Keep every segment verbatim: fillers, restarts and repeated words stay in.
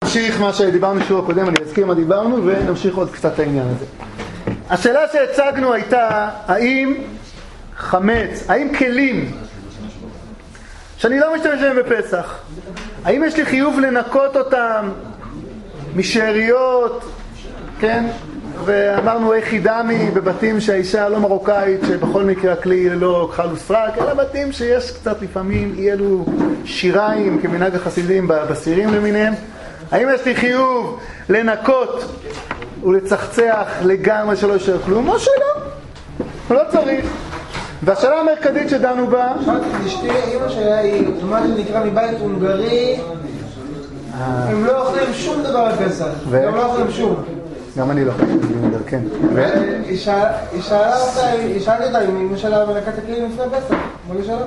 נמשיך מה שדיברנו שיעור הקודם, אני אזכיר מה דיברנו ונמשיך עוד קצת את העניין הזה. השאלה שהצגנו הייתה, האם חמץ, האם כלים שאני לא משתמש בהם בפסח, האם יש לי חיוב לנקות אותם משאריות, כן? ואמרנו איך חידמי בבתים שהאישה לא מרוקאית, שבכל מקרה הכלי לא חל וסרק, אלא בתים שיש קצת לפעמים אי אלו שיריים כמנהג החסידים בסירים למיניהם. האם יש לי חיוב לנקות ולצחצח לגמרי שלא יישאר כלום, או שלא? לא צריך. והשאלה המרכזית שדנו בה... אשתי, אמא שלה היא, מה שנקרא מבית הונגרי, הם לא אוכלים שום דבר בפסח, הם לא אוכלים שום. גם אני לא חושב, כן. היא שאלה אותה, היא שאלה אותה אם אמא שלה מלקת הכלים לפני פסח, אמרו לי שלא.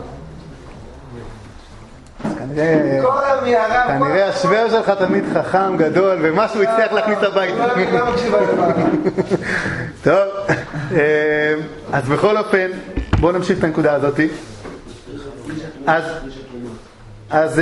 כנראה השוור שלך תמיד חכם, גדול, ומשהו הצליח להכניס לבית. טוב, אז בכל אופן, בואו נמשיך את הנקודה הזאת. אז, אז,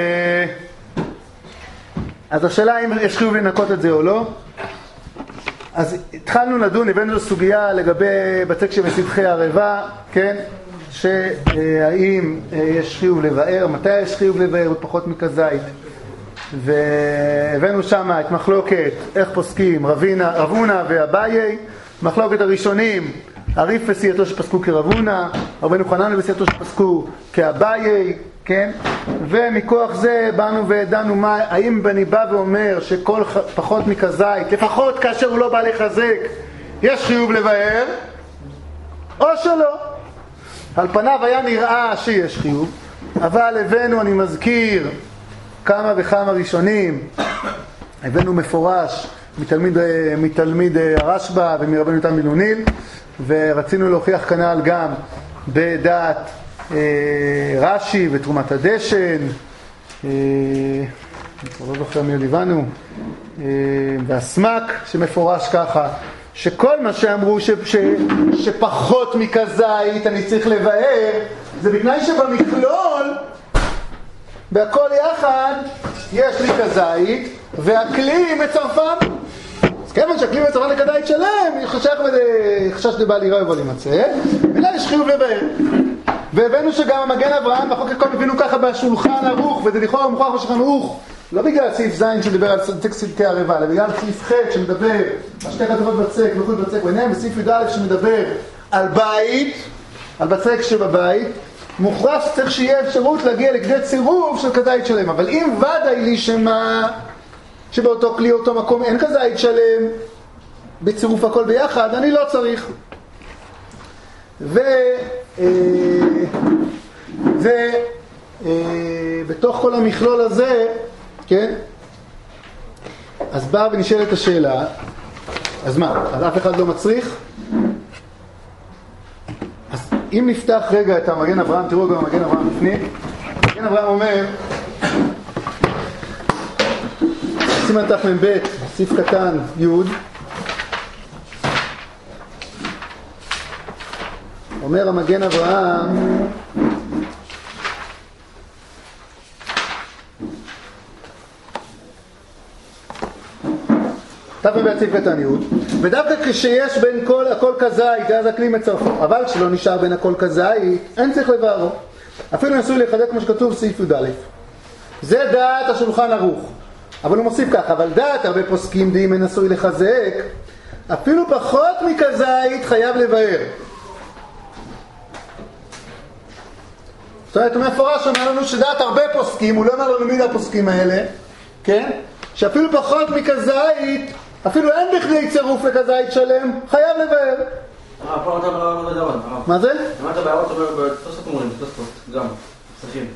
אז השאלה אם יש חיוב לנקות את זה או לא. אז התחלנו לדון, הבאנו סוגיה לגבי בצק שבסבכי ערבה, כן? שהאם יש חיוב לבאר, מתי יש חיוב לבאר בפחות מכזית. והבאנו שם את מחלוקת, איך פוסקים, רבינה, רבונה ואביי. מחלוקת הראשונים, הריף וסייתו שפסקו כרבונה, רבנו חנן וסייתו שפסקו כאביי, כן? ומכוח זה באנו ודנו מה, האם אני בא ואומר שכל פחות מכזית, לפחות כאשר הוא לא בא לחזק, יש חיוב לבאר, או שלא. על פניו היה נראה שיש חיוב, אבל הבאנו, אני מזכיר, כמה וכמה ראשונים, הבאנו מפורש מתלמיד, מתלמיד הרשב"א ומרבנו תם מילוניל, ורצינו להוכיח כנ"ל גם בדעת אה, רש"י ותרומת הדשן, אה, אני כבר לא זוכר מי ליבנו, אה, והסמק שמפורש ככה, שכל מה שאמרו ש, ש, שפחות מכזית אני צריך לבאר, זה בתנאי שבמכלול, בהכל יחד, יש לי כזית, והכלי מצרפם. אז כיוון שהכלי מצרפם לכזית שלם, חשש לבעל יראה ובעל ימצא, אלא יש חיוב לבאר. והבאנו שגם המגן אברהם, בחוק הכל הבינו ככה בשולחן ערוך, וזה לכאורה מוכרח בשולחן ערוך, לא בגלל סעיף זין שדיבר על טקסט סדקי ערבה, אלא בגלל סעיף ח' שמדבר על שתי כתובות בצק, מחוץ בצק, ביניהם בסעיף י"א שמדבר על בית, על בצק שבבית, מוכרח שצריך שיהיה אפשרות להגיע לכדי צירוף של כזית שלם. אבל אם ודאי לי שמה, שבאותו כלי, אותו מקום, אין כזית שלם, בצירוף הכל ביחד, אני לא צריך. ו... ובתוך כל המכלול הזה, כן? אז באה ונשאלת השאלה, אז מה? אז אף אחד לא מצריך? אז אם נפתח רגע את המגן אברהם, תראו גם המגן אברהם בפנים. המגן אברהם אומר, סימן תמ"ב, סעיף קטן י', אומר המגן אברהם, תמ"ב סעיף קטן י', ודווקא כשיש בין כל הכל כזית, אז הכלי מצרפו, אבל כשלא נשאר בין הכל כזית, אין צריך לבארו. אפילו נסוי לחדק כמו שכתוב סעיף י"א. זה דעת השולחן ערוך. אבל הוא מוסיף ככה, אבל דעת הרבה פוסקים דעים מנסוי לחזק, אפילו פחות מכזית חייב לבאר. זאת אומרת, הוא מפורש אומר לנו שדעת הרבה פוסקים, הוא לא אומר לנו מי זה הפוסקים האלה, כן? שאפילו פחות מכזית, אפילו אין בכדי צירוף לכזית שלם, חייב לבאר. אה, פה אתה אומר לא מדבר. מה זה? אמרת בערות אומר בתוספות מורים, בתוספות, גם, צריכים.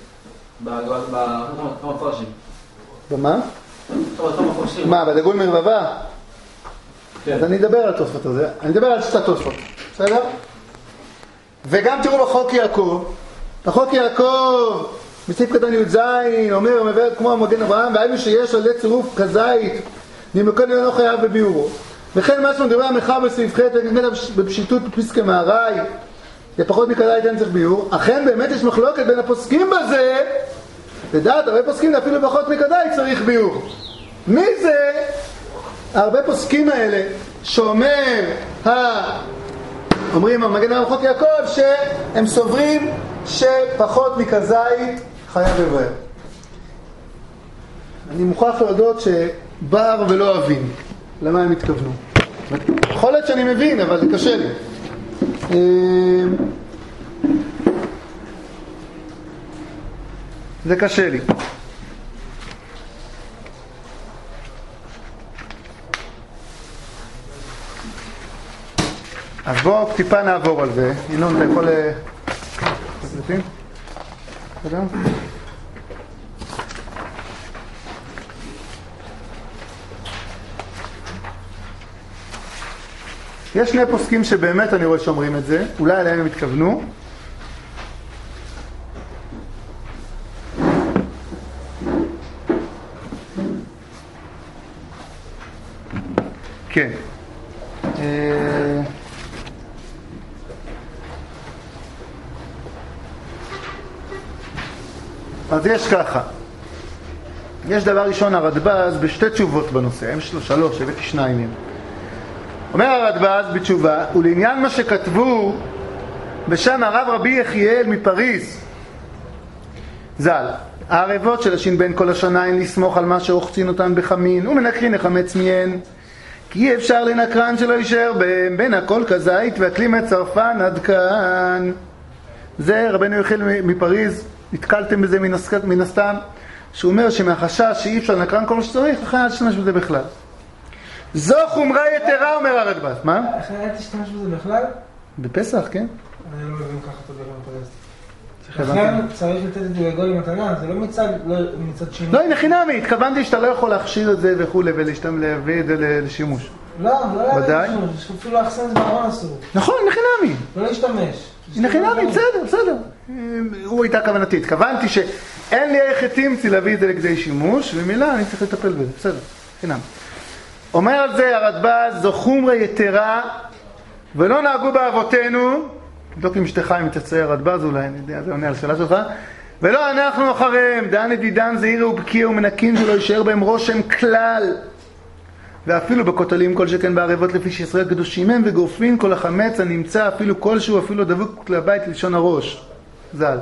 בכמה פרשים. במה? מה, בדגול מרבבה? אז אני אדבר על התוספות הזה, אני אדבר על שתי תוספות, בסדר? וגם תראו בחוק יעקב, בחוק יעקב, בסעיף קטן י"ז, אומר, מבאר כמו המגן אברהם, והיינו שיש עלי צירוף כזית, נמלכן אינו חייב בביאורו. וכן מה שמדבר המחר בסעיף ח' בפשיטות פסקי מהרי, לפחות מכזית אין צריך ביאור. אכן באמת יש מחלוקת בין הפוסקים בזה, לדעת, הרבה פוסקים אפילו פחות מכזית צריך ביאור. מי זה הרבה פוסקים האלה שאומר, ה... אומרים המגן הלכות יעקב, שהם סוברים שפחות מכזית חייב לבאר. אני מוכרח להודות שבר ולא אבין למה הם התכוונו. יכול להיות שאני מבין, אבל זה קשה לי. זה קשה לי. אז בואו טיפה נעבור על זה. ינון, אתה יכול... תסלפים? תודה. יש שני פוסקים שבאמת אני רואה שאומרים את זה, אולי עליהם הם התכוונו. כן. אז יש ככה. יש דבר ראשון, הרדב"ז בשתי תשובות בנושא, יש לו שלוש, הבאתי שניים מהם. אומר הרדב"ז בתשובה, ולעניין מה שכתבו בשם הרב רבי יחיאל מפריז ז"ל, הערבות של השין בין כל השנה אין לסמוך על מה שהוחצין אותן בחמין ומנקרין לחמץ מיין, כי אי אפשר לנקרן שלא יישאר בהם בין הכל כזית והכלי מצרפן עד כאן. זה רבנו יחיאל מפריז, נתקלתם בזה מן הסתם, שהוא אומר שמהחשש שאי אפשר לנקרן כל מה שצריך, לכן אל תשתמש בזה בכלל. זו חומרה יתרה, אומר הרדב"ז. מה? איך אל תשתמש בזה בכלל? בפסח, כן? אני לא מבין ככה את הדבר מפרס. לכן צריך לתת את זה לגוי למתנה, זה לא מצד שני. לא, הנה חינמי, התכוונתי שאתה לא יכול להכשיר את זה וכו' ולהביא את זה לשימוש. לא, לא להביא לשימוש, יש אפילו להחסן את זה בארון אסור. נכון, הנה חינמי. לא להשתמש. הנה חינמי, בסדר, בסדר. הוא הייתה כוונתי, התכוונתי שאין לי איך תמצי להביא את זה לכדי שימוש, ומילה אני צריך לטפל בזה, בסדר, חינמי. אומר על זה הרדב"ז, זו חומרה יתרה, ולא נהגו באבותינו, תבדוק עם אשתך אם תצא הרדב"ז אולי, אני יודע, זה עונה על שאלה שלך, ולא אנחנו אחריהם, דן נדידן זעירה ובקיע ומנקין שלא יישאר בהם רושם כלל, ואפילו בכותלים כל שכן בערבות לפי שישראל קדושים הם, וגורפין כל החמץ הנמצא אפילו כלשהו, אפילו דבוק לבית לשון הראש, ז"ל.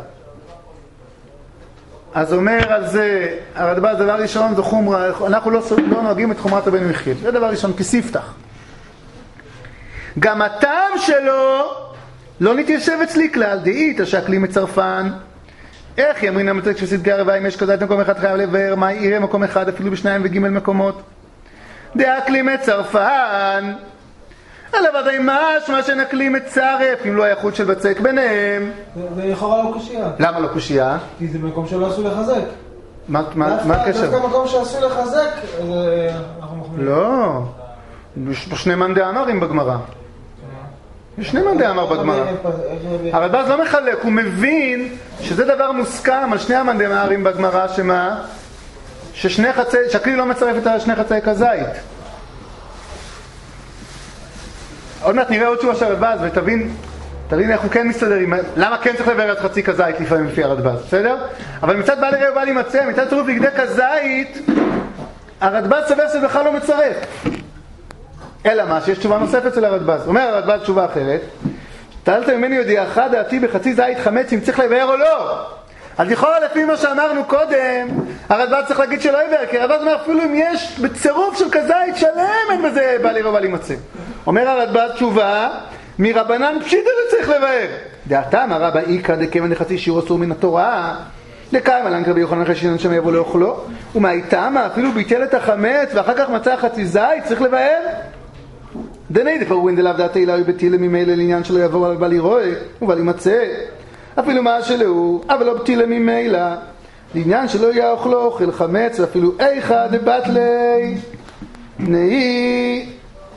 אז אומר על זה, הרדב"ז, דבר ראשון, זו חומרה, אנחנו לא, לא נוהגים את חומרת רבנו יחיאל. זה דבר ראשון, כספתח. גם הטעם שלו לא נתיישב אצלי כלל, דאית, השקלי מצרפן. איך יאמרין המצק של סדגי הרבעה, אם יש כזית מקום אחד חייב לבאר, מה יראה מקום אחד, אפילו בשניים וגימל מקומות. דאקלי מצרפן. אלא ודאי מש, מה שנקלי מצרף, אם לא היה חוט של בצק ביניהם. זה לכאורה לא קושייה. למה לא קושייה? כי זה מקום שלא עשו לחזק. מה הקשר? דווקא מקום שעשו לחזק, אנחנו מחמיאים. לא, יש פה שני מאן דאמרים בגמרא. יש שני מאן דאמר בגמרא. הרדב"ז לא מחלק, הוא מבין שזה דבר מוסכם על שני המאן דאמרים בגמרא, שמה? ששני חצי, שהכלי לא מצרף את שני חצאי כזית. עוד מעט נראה עוד תשובה של הרדב"ז ותבין, תבין איך הוא כן מסתדר, למה כן צריך לבאר את חצי כזית לפעמים לפי הרדב"ז, בסדר? אבל מצד בעל יראה ובעל להימצא, מצד צירוף בגדי כזית, הרדב"ז סובר שבכלל לא מצרף. אלא מה? שיש תשובה נוספת של הרדב"ז. אומר הרדב"ז תשובה אחרת, טענת ממני ידיעך דעתי בחצי זית חמץ אם צריך לבאר או לא. אז לכאורה לפי מה שאמרנו קודם, הרדב"ז צריך להגיד שלא יבאר, כי הרדב"ז אומר אפילו אם יש בצירוף של כזית שלם אין בזה בעל יראה ובעל להימצא. אומר הרדב"ז תשובה, מרבנן פשיטא צריך לבאר. דעתם הרבה איקא דכיוון דחצי שיעור אסור מן התורה, דקאי מלן רבי יוחנן חשינן שם יבוא לאוכלו, ומהאיתמה אפילו ביטל את החמץ ואחר כך מצא חצי זית, צריך לבאר? דני דפרווין דלאו דעתי אלוהי בטילה ממילא לעניין שלא יבוא על בל ירואה ובל ימצא, אפילו מה שלהו, אבל לא בטילה ממילא, לעניין שלא יהיה אוכלו אוכל חמץ ואפילו איכה דבטלי נהי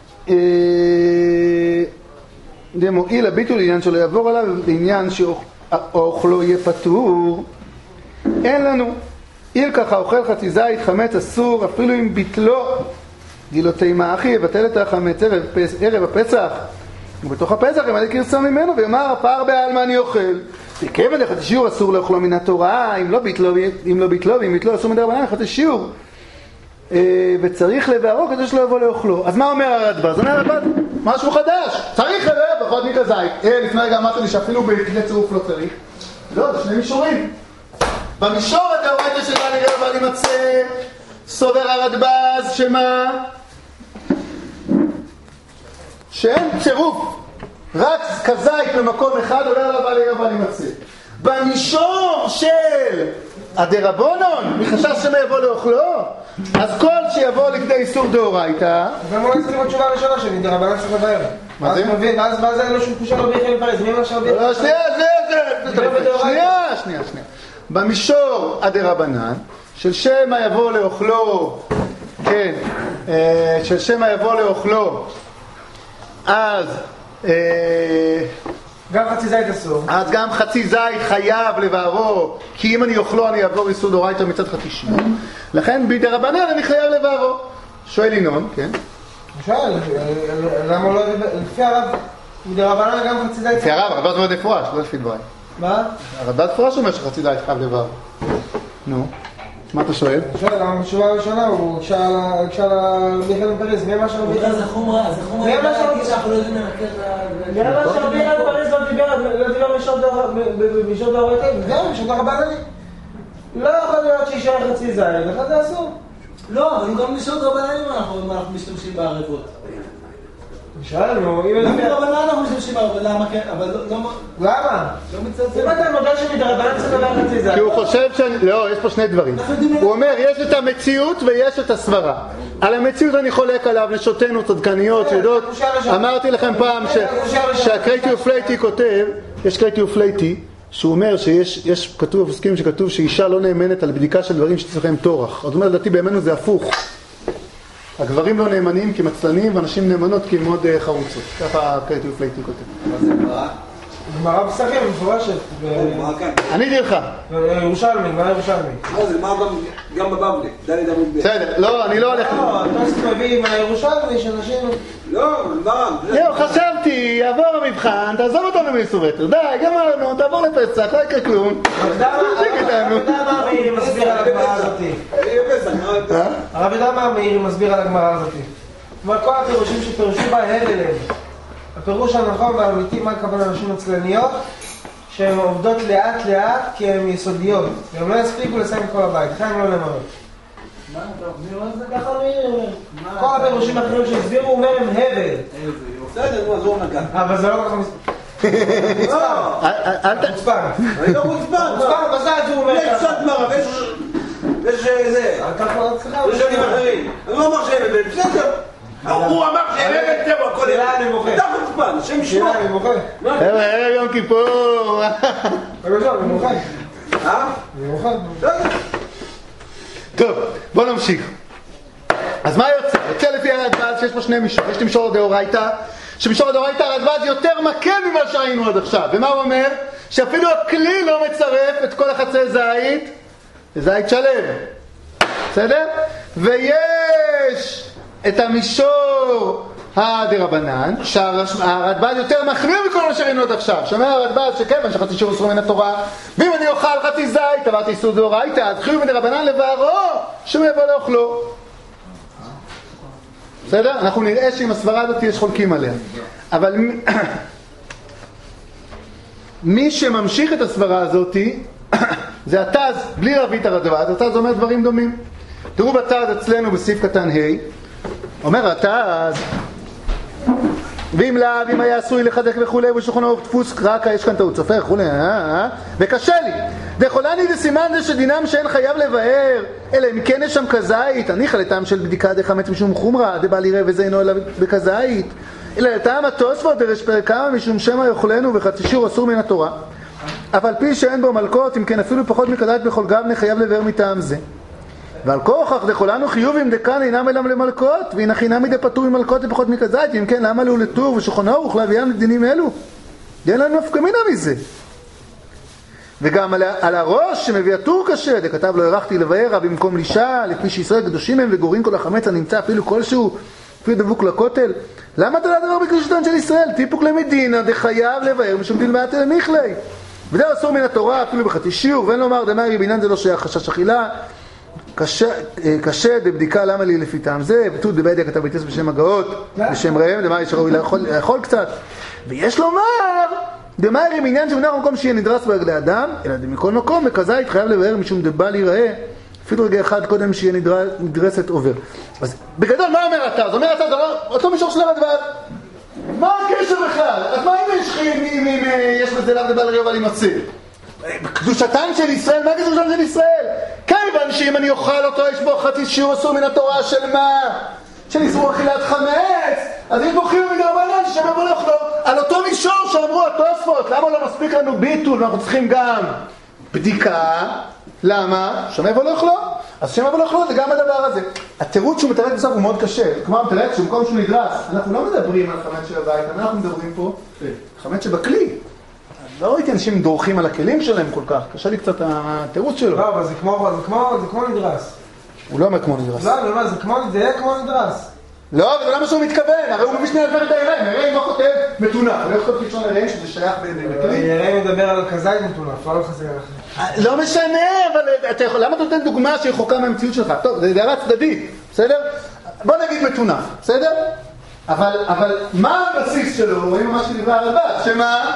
דמועיל הביטול לעניין שלא יעבור עליו, לעניין שאוכלו יהיה פטור. אין לנו איל ככה אוכל חצי זית חמץ אסור אפילו אם ביטלו גילותי מאחי יבטל את החמץ ערב, ערב הפסח ובתוך הפסח ימלא קרסה ממנו ויאמר הפער בעלמא אני אוכל וכיוון לחצי שיעור אסור לאוכלו מן התורה אם לא ביטלו, אם לא ביטלו ואם ביטלו אסור מדרבנן לחצי שיעור וצריך לבארו כדי שלא יבוא לאוכלו. אז מה אומר הרדב"ז? אומר הרדב"ז, משהו חדש, צריך לבאר בכל מקרה זית. אה, לפני רגע אמרת לי שאפילו בכלי צירוף לא צריך. לא, זה שני מישורים. במישור הדאורייתא של בא ליראה ובא להימצא, סובר הרדב"ז שמה? שאין צירוף, רק כזית במקום אחד עולה עליו בא ליראה ובא להימצא. במישור של הדרבנן, מחשש שמא יבוא לאוכלו, אז כל שיבוא לכדי איסור דאורייתא. גם אולי צריכים עוד תשובה ראשונה שלי, דרבנן צריך לבאר. מה זה? ואז אין לו שום קושה לא ביחד לפרס, מי אמר שהרבי? לא, שנייה, זה, זה, שנייה, שנייה, שנייה. במישור הדרבנן, של שמא יבוא לאוכלו, כן, של שמא יבוא לאוכלו, אז גם חצי זית אסור. אז גם חצי זית חייב לבארו, כי אם אני אוכלו אני אעבור איסור דאורייתא מצד חצי שיעור. לכן בדרבנן אני חייב לבארו. שואל ינון, כן? שואל, למה לא, לפי הרב, בדרבנן גם חצי זית... לפי הרב, הרב מאוד מפורש, לא לפי דברי. מה? הרב מפורש אומר שחצי זית חייב לבארו. נו, מה אתה שואל? אני שואל, למה בתשובה הראשונה הוא הקשה לביחד לפרס, מי אמר שהרבי? זה חומרה, זה חומרה, מי אמר שהרבי שאנחנו לא יודעים לנקר ל... מי אמר שהרבי לפרס לא דיבר במישור דאורייתא? גם במישור דרבנן. לא יכול להיות שישאר חצי זית, לך זה אסור. לא, אבל גם מישור דרבנן אנחנו משתמשים בערבות. שאלנו, אם ברבנן אנחנו משתמשים בערבות, למה כן? אבל לא... למה? לא מצלצל. אם אתה מודע שמדרבנן צריך לדבר חצי זית. כי הוא חושב ש... לא, יש פה שני דברים. הוא אומר, יש את המציאות ויש את הסברה. על המציאות אני חולק עליו, נשותנו צדקניות, יודעות. אמרתי לכם פעם שהקרייטי ופלייטי כותב, יש קרייטי ופלייטי, שהוא אומר שיש, כתוב בפוסקים שכתוב שאישה לא נאמנת על בדיקה של דברים שצריכים תורח. זאת אומרת, לדעתי בימינו זה הפוך. הגברים לא נאמנים כי מצלנים, ואנשים נאמנות כי מאוד חרוצות. ככה קרייטי ופלייטי כותב. מה זה גמרא? גמרא פסחים, מפורשת. גמרא כאן. אני אגיד לך. ירושלמי, גמרא ירושלמי. לא, זה גמרא גם בבבלי. דלת עמוד ב'. בסדר, לא, אני לא הולך... לא, אתה מביא מהירושלמי שאנשים... לא, גמרא. זהו, חשבתי, יעבור המבחן, תעזוב אותנו מייסורתר. די, גמרנו, תעבור לפסח, לא יקרה כלום. הרב ידע מה מאירי מסביר על הגמרא הזאתי. הרב ידע מה מאירי מסביר על הגמרא הזאתי. כלומר, כל הפירושים שפירשו בה הם אליהם. הפירוש הנכון והאמיתי, מה הכוונה נשים עצלניות? שהן עובדות לאט לאט כי הן יסודיות. והן לא יספיקו לסיים כל הבית, לכן הן לא נאמנות. מה אתה אומר על זה? ככה מאירי אומר. כל הפירושים האחרים שהסבירו, הוא אומר הם הבל. בסדר, נו, אז הוא נגע. אבל זה לא ככה מספר. אל ת... מוצפן. אני לא מוצפן. מוצפן, בסדר, הוא אומר יש קצת מרב, יש זה. יש שנים אחרים. אני לא אמר שהם אבן, בסדר. הוא אמר שהם אבן, זהו, הכל אבן. שאלה אני מוכן. אתה מוצפן, שם שמו. שאלה אני מוכן. חבר'ה, ערב יום כיפור. בבקשה, אני מוכן. אה? אני מוכן. טוב, בוא נמשיך. אז מה יוצא? יוצא לפי הרדב"ז שיש פה שני מישור. יש את מישור הדאורייתא, שמישור הדאורייתא הרדב"ז יותר מכה ממה שהיינו עד עכשיו. ומה הוא אומר? שאפילו הכלי לא מצרף את כל החצי זית לזית שלם. בסדר? ויש את המישור הדרבנן, שהרדב"ז יותר מחמיר מכל מה שראינו עד עכשיו. שאומר הרדב"ז שכיוון שחצי שיעור אסור מן התורה, ואם אני אוכל חצי זית, עברתי איסור דאורייתא, אז חיוב מדרבנן לבארו, שמא יבוא לאוכלו. בסדר? אנחנו נראה שעם הסברה הזאת יש חולקים עליה. אבל מי שממשיך את הסברה הזאת זה התז, בלי להביא את הרדב"ז. התז אומר דברים דומים. תראו בתז אצלנו בסעיף קטן ה', אומר התז, ואם לא, ואם היה עשוי לחזק וכולי, ושולחן ערוך דפוס קרקע, יש כאן טעות סופר וכולי, וקשה לי. דחולני דסימן זה שדינם שאין חייב לבאר, אלא אם כן יש שם כזית, הניחא לטעם של בדיקה דחמץ משום חומרה, דבא ליראה וזה אינו אלא בכזית, אלא לטעם התוספות דרש פרקמה משום שמא יאכלנו וחצי שיעור אסור מן התורה. אבל פי שאין בו מלכות, אם כן אפילו פחות מכזית בכל גבנה חייב לבאר מטעם זה. ועל כוכך דכולנו חיובים דקן אינם אלם למלכות, והנה חינם מדי פטור ממלכות ופחות מכזית, ואם כן למה לו לטור ושולחן ערוך להביאם לדינים אלו? אין לנו נפקא מינה מזה. וגם על, על הראש שמביא הטור קשה, דכתב לא הרחתי לבאר במקום לישה, לפי שישראל קדושים הם וגורים כל החמץ הנמצא אפילו כלשהו, אפילו דבוק לכותל. למה אתה לא דבר בקדושתן של ישראל? טיפוק למדינה דחייב לבאר משום דלמאת אל מיכלי. ודאו אסור מן התורה אפילו בחצי שיעור, ואין לומר דמרי בינן זה לא שייך חשש אכילה, קשה בבדיקה למה לי לפי טעם זה, בתות דבעדיה כתב ביטס בשם הגאות, בשם ראם, דמה יש ראוי לאכול קצת. ויש לומר, דמה הרי מעניין שמונח במקום שיהיה נדרס ברגלי אדם, אלא מכל מקום, בכזית חייב לבאר משום דבל ייראה, אפילו רגע אחד קודם שיהיה נדרסת עובר. אז בגדול, מה אומר אתה? זאת אומרת, אתה אותו מישור שלב הדבר. מה הקשר בכלל? אז מה אם יש חיים, יש בזה לאו דבר לראה אבל ימצא? קדושתן של ישראל, מה קדושתן של ישראל? כיוון שאם אני אוכל אותו, יש בו חצי שיעור אסור מן התורה של מה? של איסור אכילת חמץ, אז יש בו חיוב מדרבנן ששם יבוא לאכלו. על אותו מישור שאמרו התוספות, למה לא מספיק לנו ביטול, אנחנו צריכים גם בדיקה, למה? שם יבוא לאכלו. אז שם יבוא לאכלו זה גם הדבר הזה. התירוץ שהוא מתרץ בסוף הוא מאוד קשה, כלומר מתרץ שבמקום שהוא נדרס, אנחנו לא מדברים על חמץ של הבית, אנחנו מדברים פה חמץ שבכלי. לא ראיתי אנשים דורכים על הכלים שלהם כל כך, קשה לי קצת התירוץ שלו. לא, אבל זה כמו, זה כמו, זה כמו נדרס. הוא לא אומר כמו נדרס. לא, לא, זה כמו, זה יהיה כמו נדרס. לא, זה לא מה שהוא מתכוון, הרי הוא משנה לדבר את היראים, היראים לא כותב מתונף, הוא לא כותב פתשון היראים שזה שייך בכלי. היראים מדבר על כזית מתונף, לא על חזיר אחר. לא משנה, אבל למה אתה נותן דוגמה שהיא חוקה מהמציאות שלך? טוב, זה הערה צדדית, בסדר? בוא נגיד מתונף, בסדר? אבל מה הבסיס שלו, רואים מה שדיבר הרלב"ד, שמה?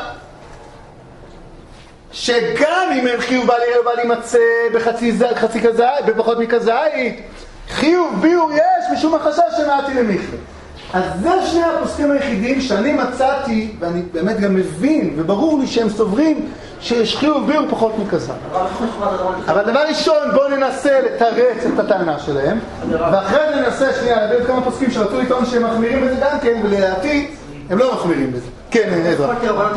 שגם אם הם חיוב בעלי ערב בעלי מצא בחצי כזית, בפחות מכזית, חיוב ביור יש משום החשש שמעתי למכלה. אז זה שני הפוסקים היחידים שאני מצאתי, ואני באמת גם מבין, וברור לי שהם סוברים, שיש חיוב ביור פחות מכזית. אבל דבר ראשון, בואו ננסה לתרץ את הטענה שלהם, ואחרי זה ננסה שנייה, לדעת כמה פוסקים שרצו לטעון שהם מחמירים בזה גם כן, ולדעתי הם לא מחמירים בזה. כן, עזרא.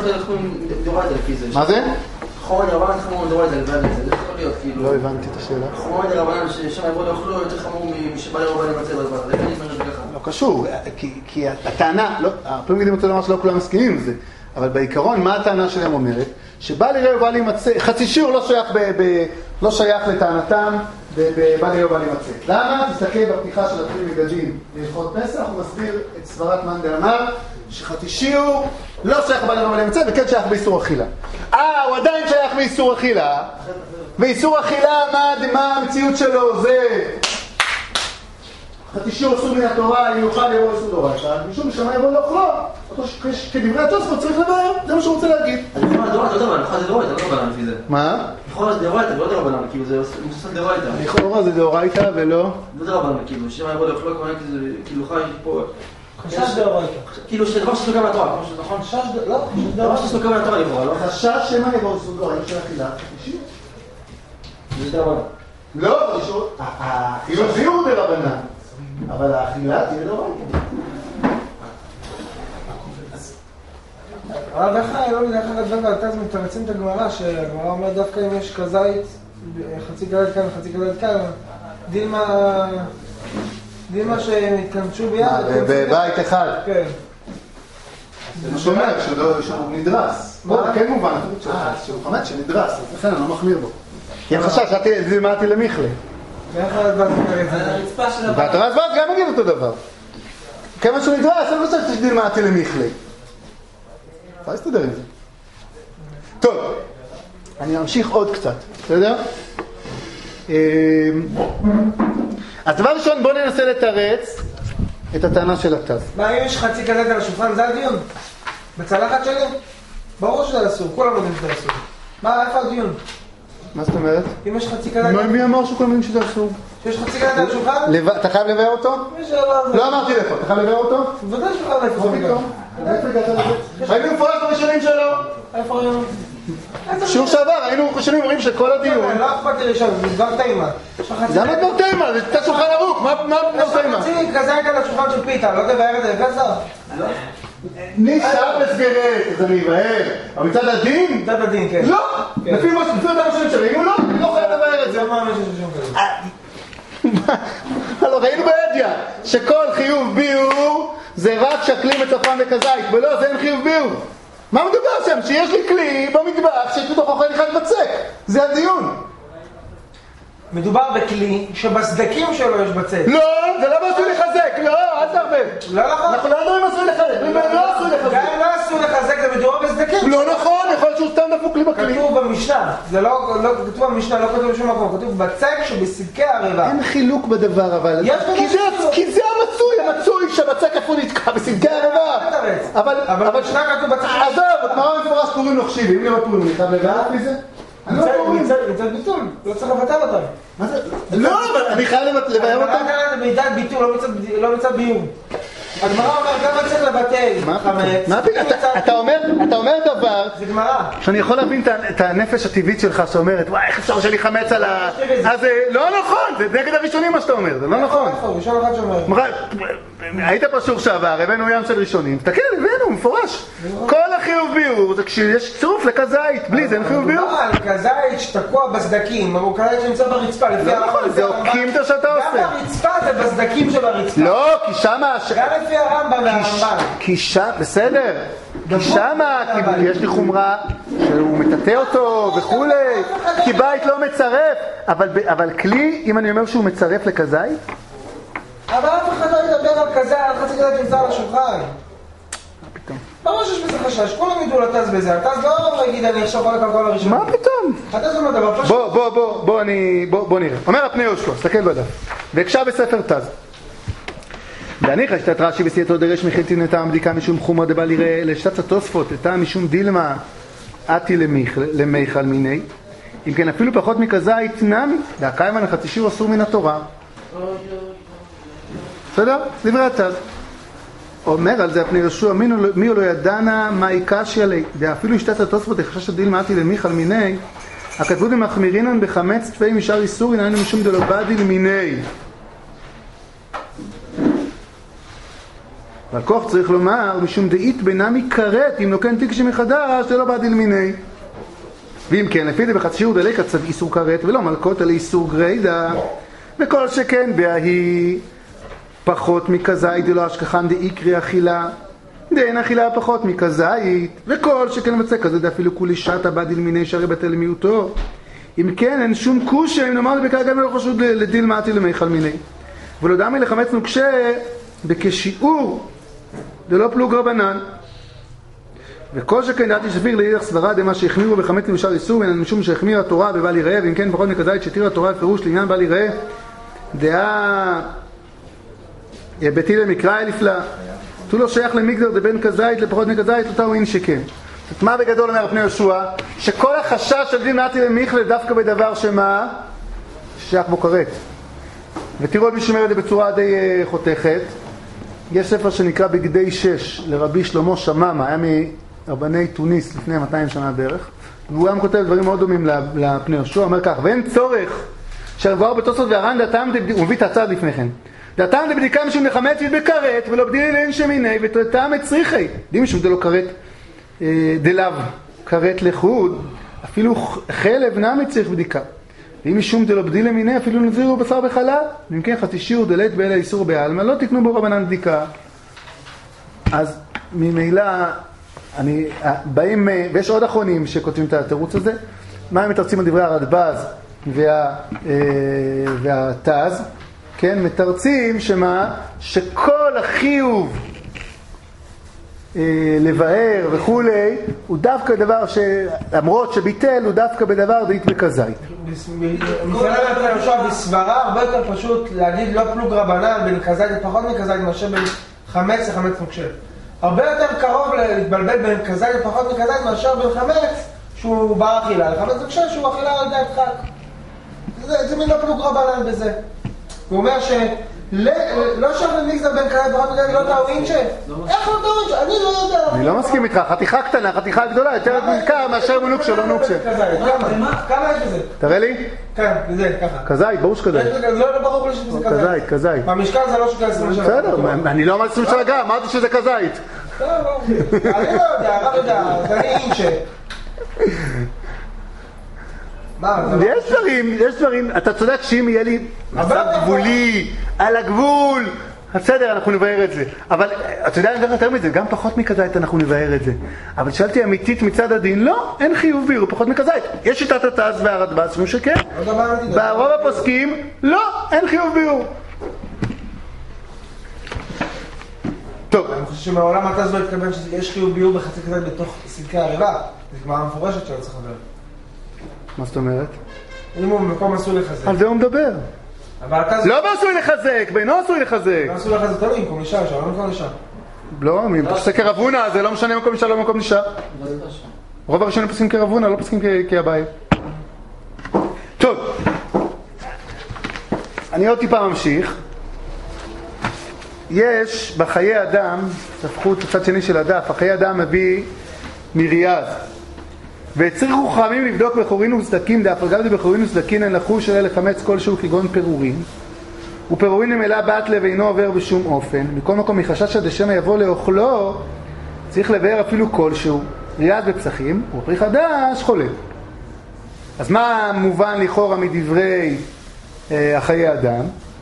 מה זה? חומר דרבנן חמור מדורייתא לבד את זה, זה יכול להיות כאילו... לא הבנתי את השאלה. חומר דרבנן ששם יבוא לאכלו יותר חמור משבא לרבנן ימצא בזמן, זה כאן נשמע ככה. לא קשור, כי הטענה, הרבה מגידים רוצה לומר שלא כולם מסכימים עם זה, אבל בעיקרון מה הטענה שלהם אומרת? שבא לראה ובא להימצא, חצי שיעור לא שייך לטענתם בבא לראה ובא להימצא. למה? תסתכל בפתיחה של התחיל מגדים להלכות פסח, הוא מסביר את סברת מאן דאמר שחצי שיעור לא שייך לבא לראה ובא להימצא וכן שייך באיסור אכילה. אה, הוא עדיין שייך באיסור אכילה, ואיסור אכילה, מה המציאות שלו? זה חצי שיעור אסור מן התורה, אם יוכל יבוא איסור דורייתא, משום שמה יבוא לאכלו, כדברי התוספות צריך לבאר, זה מה שהוא רוצה להגיד. אז לכאורה דורייתא, לא דרבנן, לכאורה זה דורייתא, לא דרבנן לפי זה. מה? לכאורה זה דורייתא, לא דרבנן, כאילו זה מבוסס דורייתא. לכאורה זה דורייתא ולא? לא דרבנן, כאילו, שמה יבוא לאכלו, כאילו חי פה... חשש דאורייתא. כאילו שזה דבר שסוכם מהתורה, נכון? חשש דאורייתא, לא? דבר שסוכם מהתורה לכאורה, לא? חשש שמה יבוא איסור דורייתא של אכילה, חשש? זה דרבנן. לא, כאילו זיהו דרבנן, אבל האכילה תהיה דורייתא. אבל דווקא, לא יודע איך לדבר, אתה אז מתרצים את הגמרא, שהגמרא אומרת דווקא אם יש כזית, חצי כזית כאן, חצי כזית כאן, דילמה, דילמה שהם התקנשו ביחד. בבית אחד. כן. זה מה שאומר, שהוא נדרס. בוא, כן מובן, שהוא חמץ שנדרס, לכן אני לא מחמיר בו. כי החשש, דילמתי למכלה. ואיך הדבר את זה? והתרס ואז גם מגיד אותו דבר. כמה שהוא נדרס, אני לא חושב שדילמתי למכלה. אפשר להסתדר עם זה. טוב, אני ממשיך עוד קצת, בסדר? אז דבר ראשון, בואו ננסה לתרץ את הטענה של התז. מה, אם יש חצי כזית על השולחן, זה הדיון? בצלחת שלי? ברור שזה אסור, כולם יודעים שזה אסור. מה, איפה הדיון? מה זאת אומרת? אם יש חצי כזית... מי אמר שכולם יודעים שזה אסור? שיש חצי כזית על השולחן? אתה חייב לבאר אותו? לא אמרתי לפה, אתה חייב לבאר אותו? בוודאי שלא איפה זה פתאום. היינו מפורט בראשונים שלו. איפה ראינו? שיעור שעבר, היינו ראשונים אומרים שכל הדיון... לא אכפת לי ראשון, זה דבר טעימה. למה דבר טעימה? זה קצת שולחן ערוך, מה דבר טעימה? חצי כזית על השולחן של פיתה, לא תבאר את זה בגזר? ניסה בסגרת, אז אני אבהר. אבל מצד הדין? מצד הדין, כן. לא! לפי מה ראשונים שלו, אם הוא לא, אני לא חייב לבאר את זה. לא מאמין שיש שום כזה. הלוא ראינו בידיה שכל חיוב ביור זה רק שקלים מצפן וכזית, ולא, זה אין חיוב ביור. מה מדובר שם? שיש לי כלי במטבח שיש בתוך אוכל אחד בצק. זה הדיון. מדובר בכלי שבסדקים שלו יש בצק. לא, זה לא משהו לחזק, לא, אל תערבב. לא נכון. אנחנו לא יודעים משהו לחזק, לא עשו לחזק. גם אם לא עשו לחזק, זה מדובר בסדקים. לא נכון, יכול להיות שהוא סתם דפוק לי בכלי. כתוב במשנה במשנה, זה לא, לא כתוב במשנה, לא כתוב בשום מקום, כתוב בצק שבסדקי הערבה. אין חילוק בדבר אבל, כי זה, כי זה המצוי, המצוי שהבצק איפה נתקע בסדקי הערבה. אבל, אבל במשנה כתוב בצק... עזוב, מה מפורש פורים נוחשיב, אם לא פורים, אתה מבארת מזה? אני לא פורים. מצד ביטול, לא צריך לבטל אותם. מה זה? לא, אבל אני חייב לבאר אותם. זה מידת ביטול, לא מצד ביום. הגמרא אומר, גם צריך לבטל חמץ. אתה אומר דבר שאני יכול להבין את הנפש הטבעית שלך שאומרת, וואי, איך אפשר שלי חמץ על ה... אז לא נכון, זה נגד הראשונים מה שאתה אומר, זה לא נכון. ראשון אחד שאומר. היית פה שור שעבר, הבאנו ים של ראשונים, תסתכל, הבאנו, מפורש. כל החיוב ביור זה כשיש צירוף לכזית, בלי זה אין חיוב ביור. כזית שתקוע בסדקים, אבל כזית שנמצא ברצפה. לא נכון, זה עוקים את שאתה עושה. גם ברצפה זה בסדקים שברצפה. לא, כי שמה... גם לפי הרמב"ם והרמב"ם. כי שם, בסדר. כי שמה, כי יש לי חומרה שהוא מטאטא אותו וכולי. כי בית לא מצרף. אבל כלי, אם אני אומר שהוא מצרף לכזית? אבל אף אחד לא ידבר על כזית, על חצי כזית נמצא על השולחן. מה פתאום? ברור שיש בזה חשש, כולם ידעו לטז בזה, הטז לא יגיד אני עכשיו כל הקרקול הראשון. מה פתאום? הטז לא מדבר פשוט. בוא, בוא, בוא, בוא, אני, בוא, בוא נראה. אומר הפני יהושע, סתכל בדף. והקשה בספר תז. והניחא שתת רש"י וסייתו דרש מחילתין לטעם בדיקה משום חומרה דבא ליראה לשתת התוספות לטעם משום דילמה עתי למיכל מיני. אם כן אפילו פחות מכזית נמי, והקיימן לחצי שיעור אסור מן התורה. בסדר? דברי התז. אומר על זה הפני יהושע, מי לא ידענה מה יקשי עלי, ואפילו השתת התוספות החשש הדילמה עתי למיכל מיני, הכתבו דמחמירינן בחמץ תפי משאר איסורין, היינו משום דלא בדיל מיני. ועל כוח צריך לומר, משום דאית בינה מקראת, אם נוקן תיקשי מחדש, זה לא בדיל מיני. ואם כן, לפי זה בחצי שיעור דלק הצד איסור קראת, ולא מלכות על איסור גרידה, וכל שכן בהיא פחות מכזית, דלא השכחן דאיקרי אכילה, דאין אכילה פחות מכזית, וכל שכן מצא כזה דאפילו כולי שטה בדיל מיני שרי בטל מיעוטו. אם כן, אין שום קושה, אם נאמר לבקר גם לא חשוד לדיל מעטי למיכל מיני. ולא דמי לחמץ נוקשה בכשיעור דלא פלוג רבנן. וכל שכן דעתי שפיר לאידך סברה דמה שהחמירו בחמץ למשל איסור, ואין משום שהחמירה התורה בבל יראה, ואם כן פחות מכזית שתירה התורה בפירוש לעניין בל יראה, דעה ביתי למקרא אלפלא, תו לא שייך למגדר דבין כזית לפחות מכזית, אותה הוא אין שכן. זאת מה בגדול אומר הפני יהושע? שכל החשש של דין מעטי למיכל דווקא בדבר שמה? שייך בו כרת. ותראו עוד מי שאומר את זה בצורה די חותכת. יש ספר שנקרא בגדי שש לרבי שלמה שממה, היה מרבני תוניס לפני מאתיים שנה בערך, והוא גם כותב דברים מאוד דומים לפני יהושע, אומר כך, ואין צורך שהרבואר בתוספות והר"ן דעתם, הוא מביא את הצד לפני כן, דעתם דבדיקה משום לחמץ ובקרת ולא בדילי לאין שמיני ותרתם את צריכי, די משום דלא קרת דלאו, קרת לחוד, אפילו חלב נמי צריך בדיקה. ואם משום דלא בדילי מיני אפילו נזירו בשר בחלה, ואם כן חצי שיעור דלית באלה איסור בעלמא, לא תקנו בו רבנן בדיקה. אז ממילא, אני, באים, ויש עוד אחרונים שכותבים את התירוץ הזה, מה הם מתרצים על דברי הרדב"ז וה, והתז, כן, מתרצים שמה, שכל החיוב לבאר וכולי, הוא דווקא דבר שלמרות שביטל, הוא דווקא בדבר דאית בכזית. בסברה הרבה יותר פשוט להגיד לא פלוג רבנן בין כזית ופחות מכזית מאשר בין חמץ לחמץ נוקשה. הרבה יותר קרוב להתבלבל בין כזית ופחות מכזית מאשר בין חמץ שהוא בר אכילה לחמץ נוקשה שהוא אכילה על דעת חק. זה מין לא פלוג רבנן בזה. הוא אומר ש... לא שם נגזר בין כזית ופחות מכזית, לא טעוין ש... איך לא טעוין ש... אני לא יודע. אני לא מסכים איתך, חתיכה קטנה, חתיכה גדולה, יותר מלכה מאשר מנוקשה, לא נוקשה. כמה יש בזה? תראה לי? כן, זה ככה. כזית, ברור שכזית. לא ברור לי שזה כזית. כזית, כזית. במשקל זה לא שוקל עשרים ושבע. בסדר, אני לא אמרתי עשרים ושבע גם, אמרתי שזה כזית. לא, לא, אני לא יודע, הרב יודע, זה אני אינשה. יש דברים, יש דברים, אתה צודק שאם יהיה לי מצב גבולי, על הגבול, בסדר, אנחנו נבהר את זה. אבל, אתה יודע, אני יודע יותר מזה, גם פחות מכזית אנחנו נבהר את זה. אבל שאלתי אמיתית מצד הדין, לא, אין חיוב ביור, פחות מכזית. יש שיטת התז והרדב"ז, כמו שכן. ברוב הפוסקים, לא, אין חיוב ביור. טוב. אני חושב שמעולם התז לא התכוון שיש חיוב ביור בחצי כזית בתוך סדקי הערבה. זה כבר המפורשת שלא צריך לדבר. מה זאת אומרת? אם הוא במקום אסור לחזק. על זה הוא מדבר. אבל כזה... לא בעשוי לחזק, בעינו עשוי לחזק. לא אסור לחזק, תלוי, מקום אישה, אפשר, לא מקום אישה. לא, אם פוסק כרבונה, זה לא משנה מקום אישה, לא מקום אישה. רוב הראשונים פוסקים כרבונה, לא פוסקים כאביי. טוב. אני עוד טיפה ממשיך. יש בחיי אדם, תפכו את הצד שני של הדף, החיי אדם מביא מריאז. והצריכו חכמים לבדוק בחורין וסדקים, דאף אגב דבחורין וסדקין אין לחוש אלא לחמץ כלשהו כגון פירורים. ופירורים נמלא בת לב אינו עובר בשום אופן. מכל מקום מחשש דשמא יבוא לאוכלו, צריך לבאר אפילו כלשהו. ריאז בפסחים, ופרי חדש חולה. אז מה מובן לכאורה מדברי אה, החיי אדם?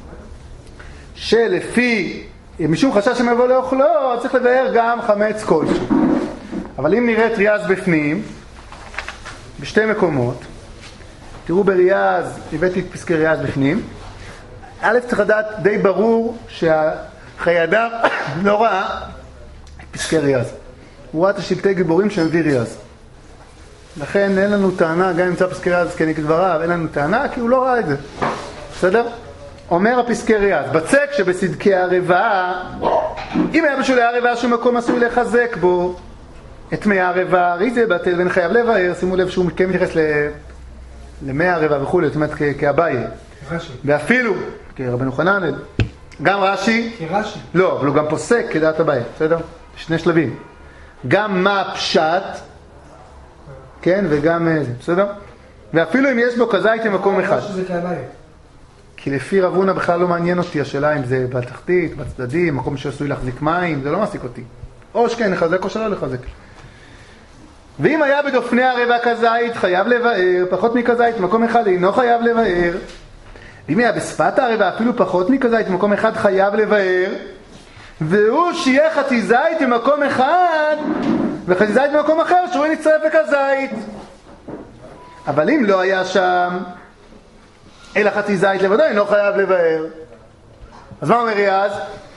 שלפי, משום חשש שמא יבוא לאוכלו, צריך לבאר גם חמץ כלשהו. אבל אם נראה את ריאז בפנים, בשתי מקומות, תראו בריאז, הבאתי את פסקי ריאז בפנים, א' צריך לדעת די ברור שהחיי אדם לא ראה את פסקי ריאז. הוא ראה את השלטי גיבורים שמביא ריאז. לכן אין לנו טענה, גם אם נמצא פסקי ריאז כנגד דבריו, אין לנו טענה כי הוא לא ראה את זה. בסדר? אומר הפסקי ריאז, בצק שבסדקי הערבה, אם היה בשולי הערבה שמקום עשוי לחזק בו, את מי הערבה, הרי זה בטל ואין חייב לבאר, שימו לב שהוא כן מתייחס למי הערבה וכו', זאת אומרת כאביי. רש"י. ואפילו, כרבנו חננאל, גם רש"י, כרש"י. לא, אבל הוא גם פוסק כדעת אביי, בסדר? שני שלבים. גם מה פשט, כן, וגם זה, בסדר? ואפילו אם יש בו כזית במקום אחד. רש"י זה כאביי. כי לפי רב הונא בכלל לא מעניין אותי השאלה אם זה בתחתית, בצדדים, מקום שעשוי להחזיק מים, זה לא מעסיק אותי. או שכן לחזק או שלא לחזק. ואם היה בדופני הערבה כזית, חייב לבאר, פחות מכזית, מקום אחד אינו חייב לבאר. ואם היה בשפת הערבה, אפילו פחות מכזית, מקום אחד חייב לבאר. והוא שיהיה חצי זית במקום אחד, וחצי זית במקום אחר, שהוא נצטרף לכזית. אבל אם לא היה שם, אלא חצי זית לבדו, אינו חייב לבאר. אז מה אומר ריאז?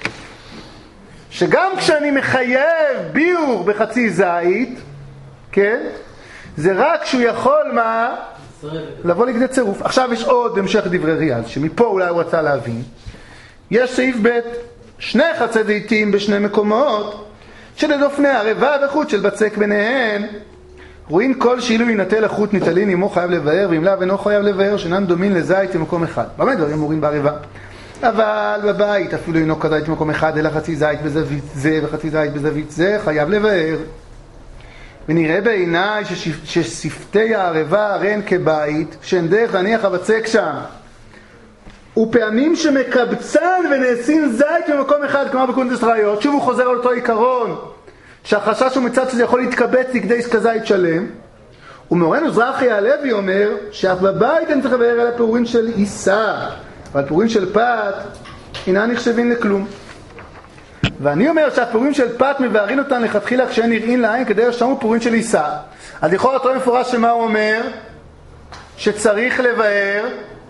שגם כשאני מחייב ביור בחצי זית, כן? זה רק שהוא יכול מה? לבוא לכדי צירוף. עכשיו יש עוד המשך דברי ריאז, שמפה אולי הוא רצה להבין. יש סעיף ב' שני חצי זיתים בשני מקומות, שלדופני ערבה וחוט של בצק ביניהן. רואים כל שאילו ינטל החוט ניטלין עמו חייב לבאר, ואם לאו אינו חייב לבאר, שאינם דומים לזית במקום אחד. במה דברים מורים בערבה? אבל בבית אפילו אינו כזית במקום אחד, אלא חצי זית בזווית זה וחצי זית בזווית זה, חייב לבאר. ונראה בעיניי ששפתי הערבה הרן כבית, שאין דרך להניח הבצק שם. ופעמים שמקבצן ונעשים זית במקום אחד, כמו בקונטרס ראיות, שוב הוא חוזר על אותו עיקרון, שהחשש הוא מצד שזה יכול להתקבץ לכדי כזית שלם. ומורנו זרחי הלוי אומר, שאף בבית אין צריך לבאר על הפירורים של עיסה, אבל פירורים של פת אינם נחשבים לכלום. ואני אומר שהפירורים של פת מבארים אותן לכתחילה כשאין נראים לעין, כדי ששמו פירורים של עיסה. אז יכול להיות מפורש שמה הוא אומר? שצריך לבאר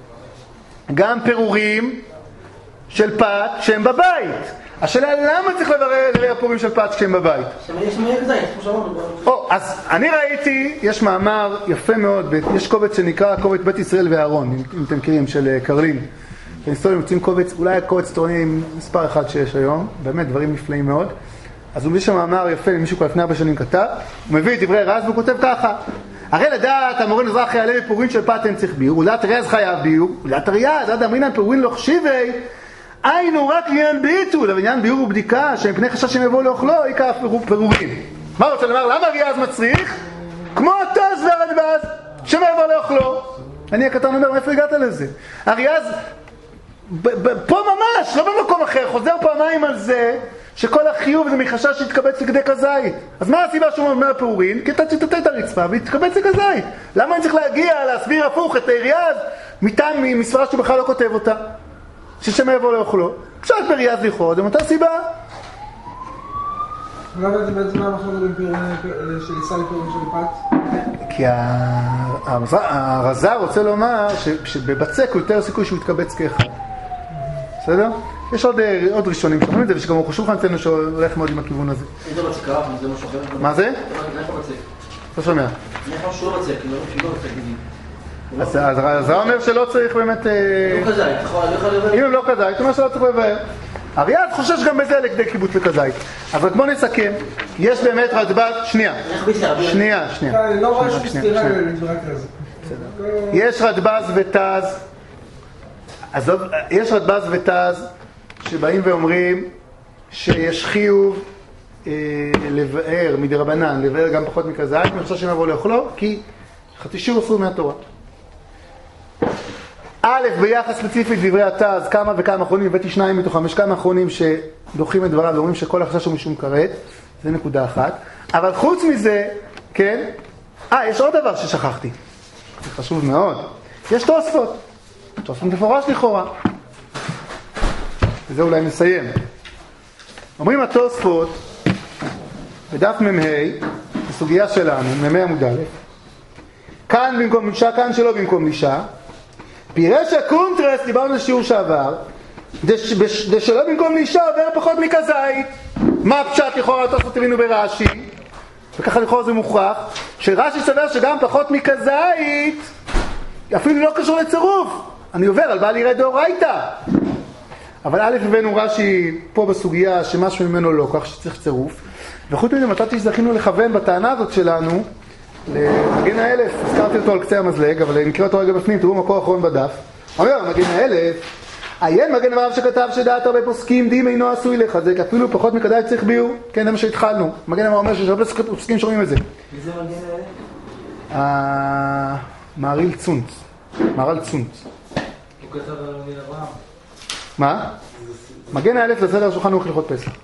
גם פירורים של פת שהם בבית. השאלה למה צריך לבאר פירורים של פת שהם בבית? יש מי כזית, כמו שאמרנו. או, אז אני ראיתי, יש מאמר יפה מאוד, יש קובץ שנקרא קובץ בית ישראל ואהרון, אם אתם מכירים, של קרלין. בניסטוריה מוצאים קובץ, אולי הקובץ תורני מספר אחד שיש היום, באמת דברים נפלאים מאוד. אז הוא מביא שם מאמר יפה, מישהו כבר לפני הרבה שנים כתב, הוא מביא את דברי רז והוא כותב ככה: הרי לדעת המורנו זרחי הלוי פירורים של פת אין צריך ביור, ולדעת ריאז חייב ביור, ולדעת ריאז עד אמרינן פירורים לא חשיבי, היינו רק עניין ביטול, אבל עניין ביור ובדיקה שמפני חשש שהם יבואו לאוכלו יקע פירורים. מה רוצה לומר? למה ריאז מצריך? כמו התז והרדבז שהם יבואו לאוכלו. אני הקטן אומר, מאיפה הגעת לזה? הריאז פה ממש, לא במקום אחר, חוזר פעמיים על זה שכל החיוב זה מחשש שיתקבץ לכדי כזית. אז מה הסיבה שהוא אומר פירורים? כי אתה תתתה את הרצפה והתקבץ לכזית. למה אני צריך להגיע להסביר הפוך את ריאז מטעם מספרה שהוא בכלל לא כותב אותה, ששם יבוא לאוכלו? קצת בריאז לכאורה, זה מאותה סיבה. למה זה בעצם מה אנחנו מדברים של עיסה לפירורים של פת? כי הרז"ר רוצה לומר שבבצק הוא יותר סיכוי שהוא יתקבץ כאחד. בסדר? יש עוד, עוד ראשונים שאומרים את זה, ושגם הוא חשוב אצלנו שהולך מאוד עם הכיוון הזה. איזה בצק רב, זה משהו אחר? מה זה? איך בצק? לא שומע. איך משהו בצק, לא בצק גידים. אז זה אומר שלא צריך באמת... לא כזית, אם הם לא כזית, זה אומר שלא צריך לבאר. אריאד חושש גם בזה לכדי קיבוץ לכזית. אבל כמו נסכם, יש באמת רדב"ז... שנייה. שנייה, שנייה. אני לא רואה שום סתירה לדברה כזה. יש רדב"ז ותז, עזוב, יש רדב"ז ותז שבאים ואומרים שיש חיוב אה, לבאר מדרבנן, לבאר גם פחות מכזית, אני חושב שהם יבואו לאכלו, כי חצי שיעור אסור מהתורה. א', ביחס ספציפית דברי התז, כמה וכמה אחרונים, הבאתי שניים מתוכם, יש כמה אחרונים שדוחים את דבריו ואומרים שכל החשש הוא משום כרת, זה נקודה אחת. אבל חוץ מזה, כן, אה, יש עוד דבר ששכחתי. זה חשוב מאוד. יש תוספות. תוספות מפורש לכאורה. וזה אולי נסיים. אומרים התוספות, בדף מ"ה, בסוגיה שלנו, מ"ה עמוד א', כאן במקום לישה, כאן שלא במקום לישה, פירש הקונטרס, דיברנו על שיעור שעבר, דשלא במקום לישה עובר פחות מכזית. מה פשט לכאורה התוספות הבינו ברש"י? וככה לכאורה זה מוכרח, שרש"י סבר שגם פחות מכזית, אפילו לא קשור לצירוף. אני עובר על בעל יראה דאורייתא. אבל א' הבאנו רש"י פה בסוגיה שמשהו ממנו לא, כך שצריך צירוף. וחוץ מזה מצאתי שזכינו לכוון בטענה הזאת שלנו, למגן האלף, הזכרתי אותו על קצה המזלג, אבל אני נקרא אותו רגע בפנים, תראו מקור אחרון בדף. אומר, מגן האלף, עיין מגן הרב שכתב שדעת הרבה פוסקים דין אינו עשוי לחזק, אפילו פחות מכדאי צריך ביור. כן, זה מה שהתחלנו. מגן הרב אומר שיש הרבה פוסקים שומעים את זה. מי זה מגן האלף? מעריל צונץ. מערל צונץ. הוא כתב על מגן אברהם. מה? מגן האלף זה סדר שולחן ערוך הלכות פסח.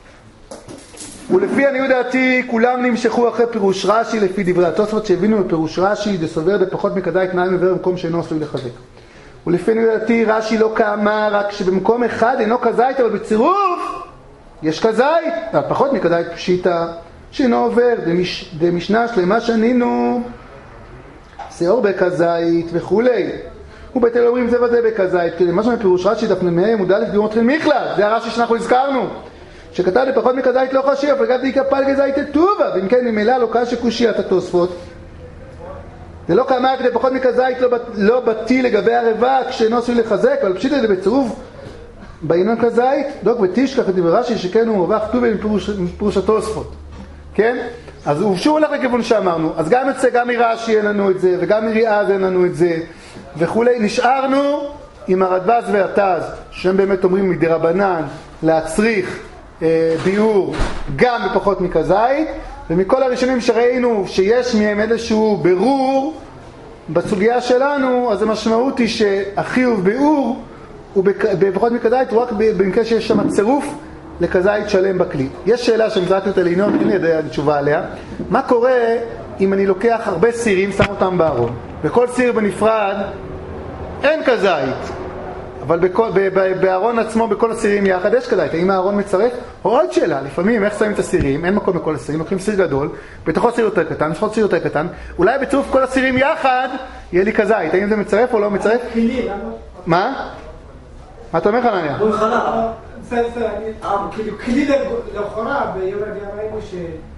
ולפי עניות דעתי כולם נמשכו אחרי פירוש רש"י לפי דברי התוספות שהבינו בפירוש רש"י דסובר דפחות מכדאי תנאי מבאר במקום שאינו עשוי לחזק. ולפי עניות דעתי רש"י לא כאמר רק שבמקום אחד אינו כזית אבל בצירוף יש כזית, פחות מכדאי פשיטה שאינו עובר דמש, דמשנה שלמה שנינו שיעור בכזית וכולי. ובתל אומרים זה וזה בכזית, כי למשהו מפירוש רש"י דף מ"ה עמוד א' דיור מתחיל מכלל, זה הרש"י שאנחנו הזכרנו שכתב לפחות מכזית לא חשי, הפלגת דיקה פלגי זית טובה, ואם כן ממילא לא קשה קושיית התוספות. זה לא כאמר כדי פחות מכזית לא, לא בתי לגבי הרבע כשאינו עשוי לחזק, אבל פשיט זה בצירוף בעניין כזית, דוק ותשכח את דברי רש"י שכן הוא מובח טובה מפירוש התוספות. כן? אז הוא שוב הולך לכיוון שאמרנו, אז גם יוצא, גם מרש"י אין לנו את זה, וגם מריאז אין לנו את זה, וכולי. נשארנו עם הרדב"ז והתז, שהם באמת אומרים מדרבנן להצריך אה, ביאור גם בפחות מכזית, ומכל הראשונים שראינו שיש מהם איזשהו ברור בסוגיה שלנו, אז המשמעות היא שהחיוב ביאור הוא בפחות מכזית הוא רק במקרה שיש שם צירוף לכזית שלם בכלי. יש שאלה שמזרקתי אותה לעניין, אין לי ידע תשובה עליה. מה קורה אם אני לוקח הרבה סירים, שם אותם בארון, וכל סיר בנפרד אין כזית, אבל בכל, ב, ב, בארון עצמו בכל הסירים יחד יש כזית, האם הארון מצרף? או עוד שאלה, לפעמים איך שמים את הסירים, אין מקום בכל הסירים, לוקחים סיר גדול, בתוכו סיר יותר קטן, בתוכו סיר יותר קטן, אולי בצירוף כל הסירים יחד יהיה לי כזית, האם זה מצרף או לא מצרף? מה? מה אתה אומר חנניה? הוא חלה. בסדר, בסדר, כאילו כלי לכאורה ביום רגיעה ראינו ש...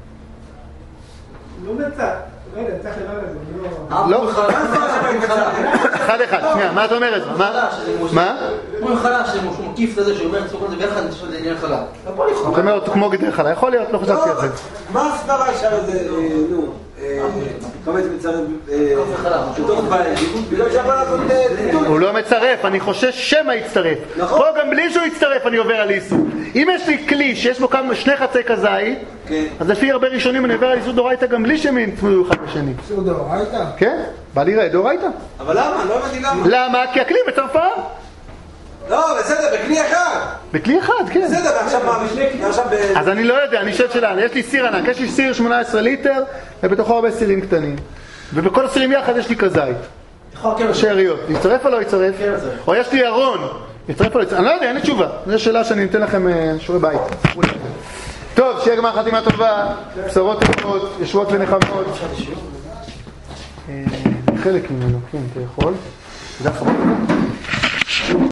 לא מצא, לא יודע, צריך לראות את זה, לא... אחד אחד, שנייה, מה אתה אומרת? מה? הוא חלה שהוא מקיף לזה שהוא אומר את כל זה ביחד, אני חושב שזה עניין חלה. אתה אומר אותו כמו גדר חלה, יכול להיות, לא חשבתי על זה. מה הסברה שם זה, נו, כמה זה מצרף, בתוך בית, בגלל שהבא לעשות טיטול. הוא לא מצרף, אני חושש שמא יצטרף. פה גם בלי שהוא יצטרף אני עובר על איסור. אם יש לי כלי שיש בו כמה שני חצי כזית, אז לפי הרבה ראשונים אני עובר על איסור דאורייתא גם בלי שהם יצמדו אחד בשני. איסור דאורייתא? כן, בא לראה דאורייתא. אבל למה? לא הבנתי למה. למה? כי הכלי מצרפה. לא, בסדר, בכלי אחד. בכלי אחד, כן. בסדר, ועכשיו מה? ועכשיו ב... אז אני לא יודע, אני שואל שאלה, יש לי סיר ענק, יש לי סיר שמונה עשרה ליטר, ובתוכו הרבה סירים קטנים. ובכל הסירים יחד יש לי כזית. שאריות. יצטרף או לא יצטרף? או יש לי ארון. יצטרף או לא יצטרף? אני לא יודע, אין לי תשובה. זו שאלה שאני נותן לכם שיעורי בית. טוב, שיהיה גמר חתימה טובה, בשורות טובות, ישועות ונחמות. חלק ממנו, כן, אתה יכול. תודה חמור.